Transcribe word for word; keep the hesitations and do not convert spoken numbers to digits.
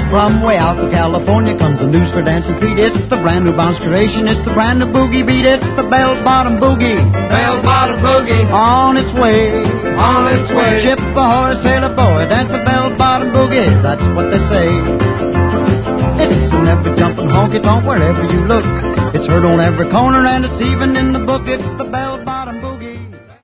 From way out in California comes the news for dancing feet. It's the brand new bounce creation. It's the brand new boogie beat. It's the bell-bottom boogie. Bell-bottom boogie. On its way. On its way. Ship ahoy, sailor boy, dance the bell-bottom boogie. That's what they say. It's in every jumping honky-tonk wherever you look. It's heard on every corner and it's even in the book. It's the bell